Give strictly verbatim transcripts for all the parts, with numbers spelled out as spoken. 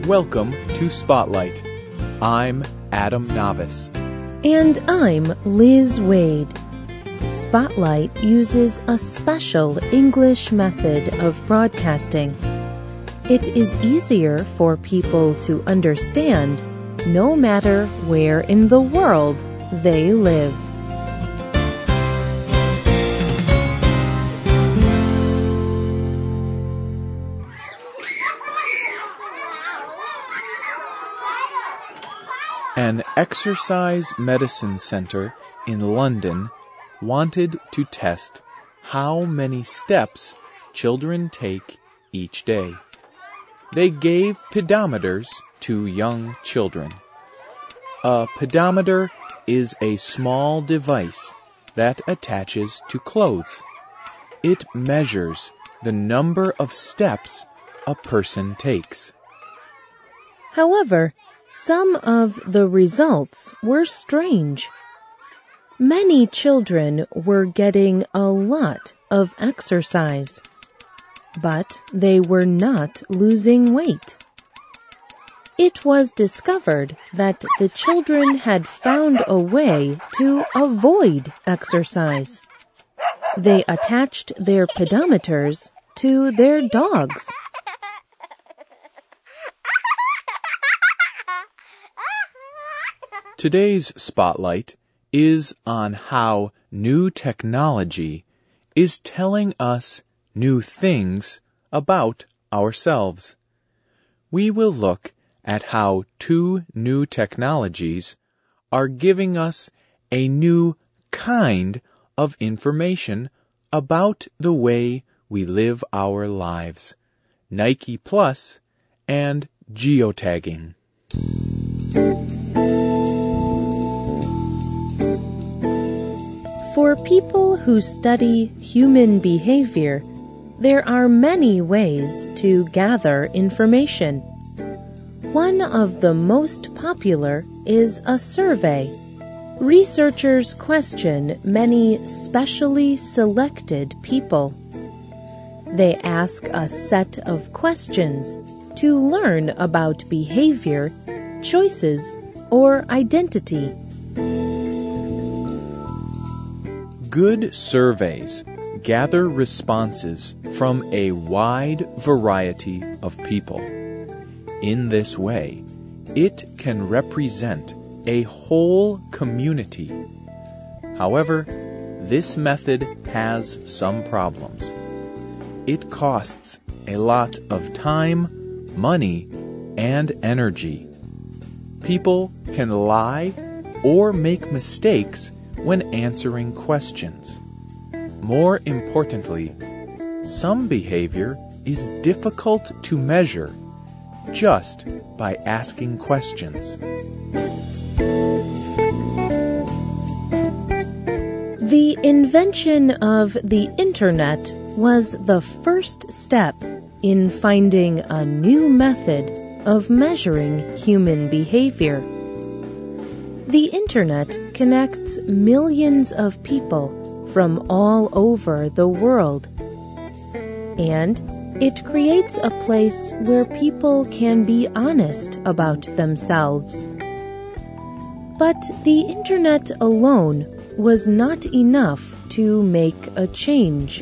Welcome to Spotlight. I'm Adam Navis. And I'm Liz Wade. Spotlight uses a special English method of broadcasting. It is easier for people to understand no matter where in the world they live. An exercise medicine center in London wanted to test how many steps children take each day. They gave pedometers to young children. A pedometer is a small device that attaches to clothes. It measures the number of steps a person takes. However, some of the results were strange. Many children were getting a lot of exercise, but they were not losing weight. It was discovered that the children had found a way to avoid exercise. They attached their pedometers to their dogs. Today's spotlight is on how new technology is telling us new things about ourselves. We will look at how two new technologies are giving us a new kind of information about the way we live our lives: Nike Plus and geotagging. For people who study human behavior, there are many ways to gather information. One of the most popular is a survey. Researchers question many specially selected people. They ask a set of questions to learn about behavior, choices, or identity. Good surveys gather responses from a wide variety of people. In this way, it can represent a whole community. However, this method has some problems. It costs a lot of time, money, and energy. People can lie or make mistakes when answering questions. More importantly, some behavior is difficult to measure just by asking questions. The invention of the Internet was the first step in finding a new method of measuring human behavior. The Internet connects millions of people from all over the world, and it creates a place where people can be honest about themselves. But the Internet alone was not enough to make a change.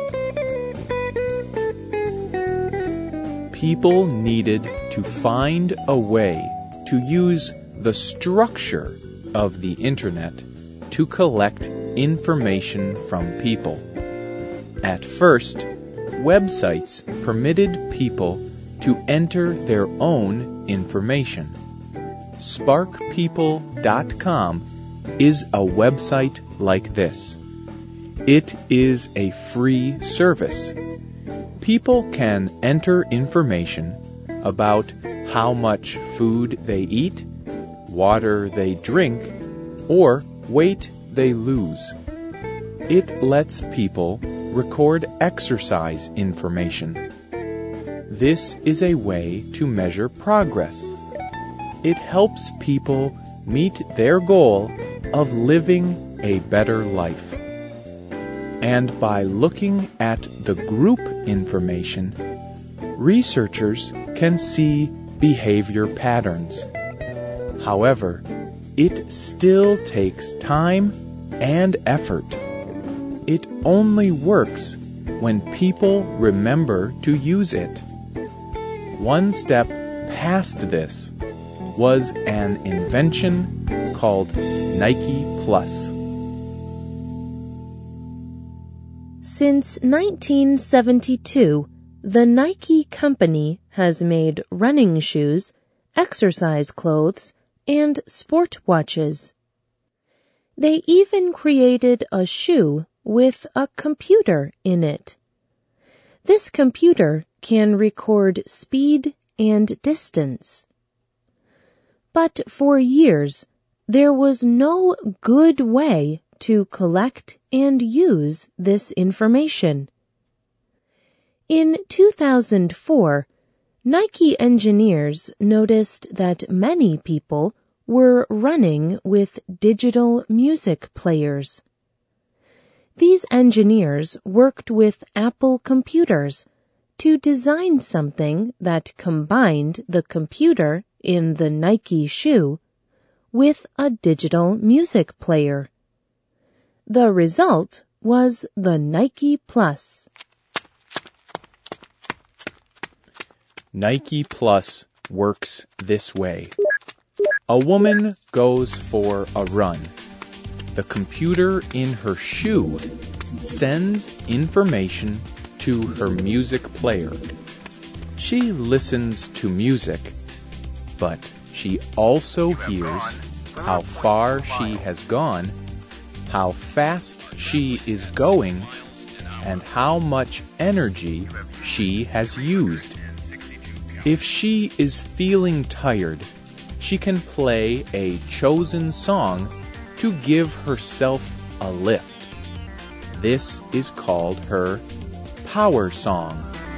People needed to find a way to use the structure of the Internet to collect information from people. At first, websites permitted people to enter their own information. Spark People dot com is a website like this. It is a free service. People can enter information about how much food they eat, water they drink, or weight they lose. It lets people record exercise information. This is a way to measure progress. It helps people meet their goal of living a better life. And by looking at the group information, researchers can see behavior patterns. However, it still takes time and effort. It only works when people remember to use it. One step past this was an invention called Nike Plus. Since nineteen seventy-two, the Nike company has made running shoes, exercise clothes, and sport watches. They even created a shoe with a computer in it. This computer can record speed and distance. But for years, there was no good way to collect and use this information. In two thousand four, Nike engineers noticed that many people were running with digital music players. These engineers worked with Apple computers to design something that combined the computer in the Nike shoe with a digital music player. The result was the Nike Plus. Nike Plus works this way. A woman goes for a run. The computer in her shoe sends information to her music player. She listens to music, but she also hears how far she has gone, how fast she is going, and how much energy she has used. If she is feeling tired, she can play a chosen song to give herself a lift. This is called her power song.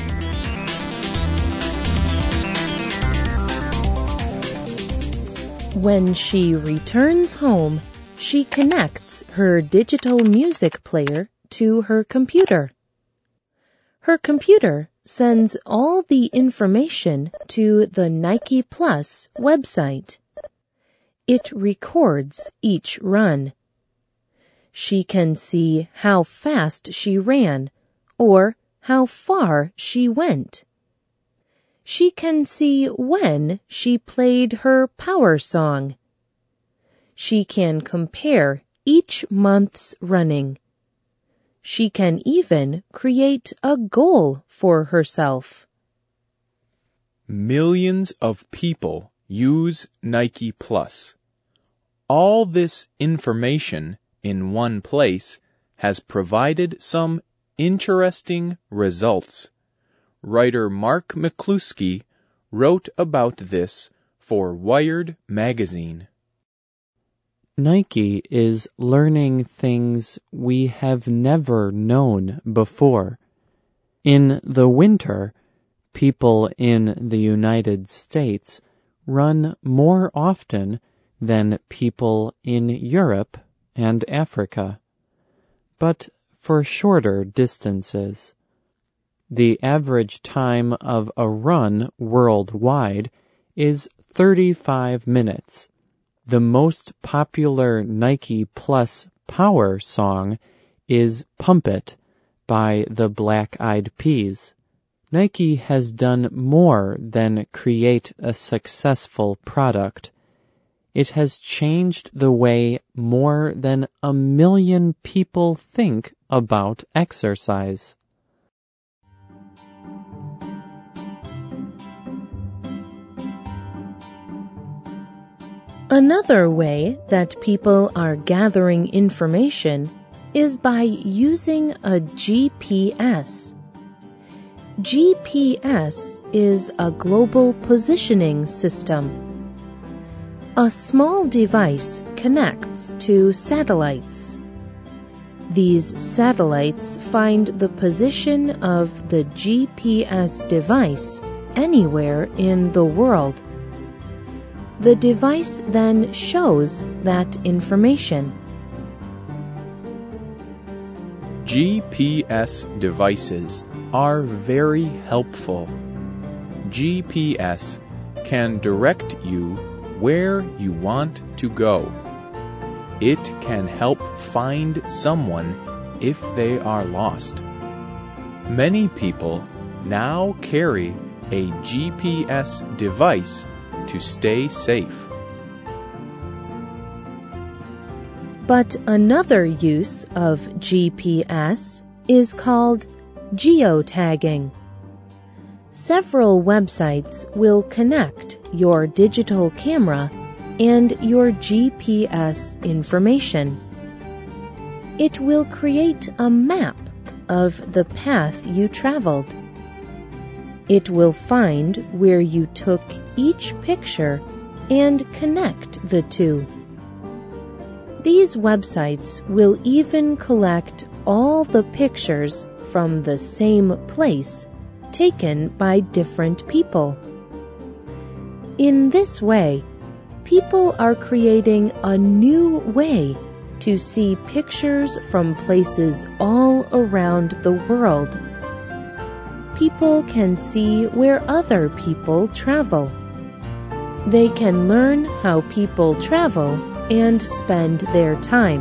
When she returns home, she connects her digital music player to her computer. Her computer sends all the information to the Nike Plus website. It records each run. She can see how fast she ran or how far she went. She can see when she played her power song. She can compare each month's running. She can even create a goal for herself. Millions of people use Nike Plus. All this information in one place has provided some interesting results. Writer Mark McCluskey wrote about this for Wired magazine. Nike is learning things we have never known before. In the winter, people in the United States run more often than people in Europe and Africa, but for shorter distances. The average time of a run worldwide is thirty-five minutes. The most popular Nike Plus power song is Pump It by the Black Eyed Peas. Nike has done more than create a successful product. It has changed the way more than a million people think about exercise. Another way that people are gathering information is by using a G P S. G P S is a global positioning system. A small device connects to satellites. These satellites find the position of the G P S device anywhere in the world. The device then shows that information. G P S devices are very helpful. G P S can direct you where you want to go. It can help find someone if they are lost. Many people now carry a G P S device to stay safe. But another use of G P S is called geotagging. Several websites will connect your digital camera and your G P S information. It will create a map of the path you traveled. It will find where you took each picture and connect the two. These websites will even collect all the pictures from the same place taken by different people. In this way, people are creating a new way to see pictures from places all around the world. People can see where other people travel. They can learn how people travel and spend their time.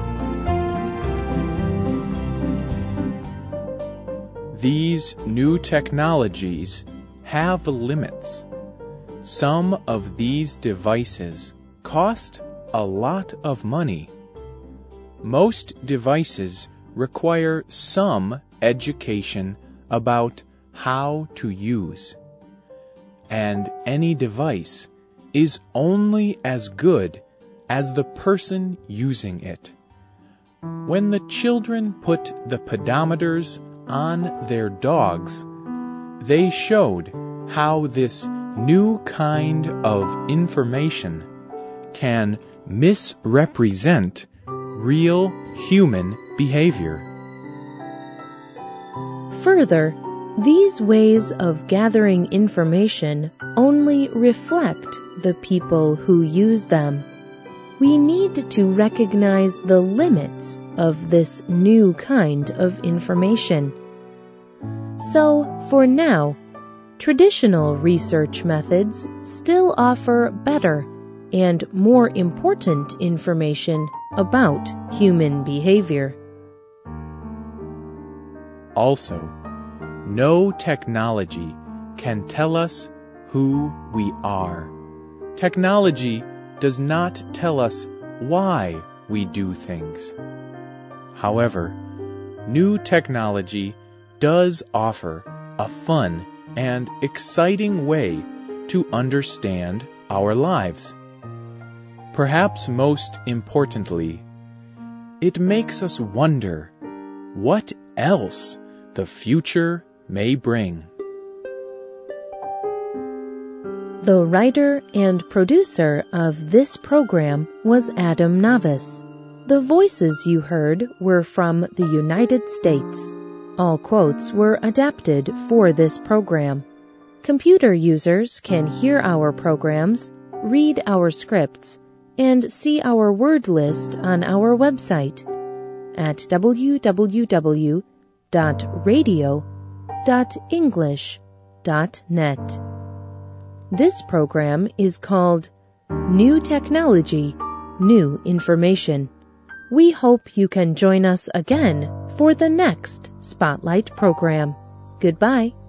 These new technologies have limits. Some of these devices cost a lot of money. Most devices require some education about how to use. And any device is only as good as the person using it. When the children put the pedometers on their dogs, they showed how this new kind of information can misrepresent real human behavior. Further, these ways of gathering information only reflect the people who use them. We need to recognize the limits of this new kind of information. So, for now, traditional research methods still offer better and more important information about human behavior. Also, no technology can tell us who we are. Technology does not tell us why we do things. However, new technology does offer a fun and exciting way to understand our lives. Perhaps most importantly, it makes us wonder what else the future may bring. The writer and producer of this program was Adam Navis. The voices you heard were from the United States. All quotes were adapted for this program. Computer users can hear our programs, read our scripts, and see our word list on our website at w w w dot radio dot english dot net. This program is called New Technology, New Information. We hope you can join us again for the next Spotlight program. Goodbye.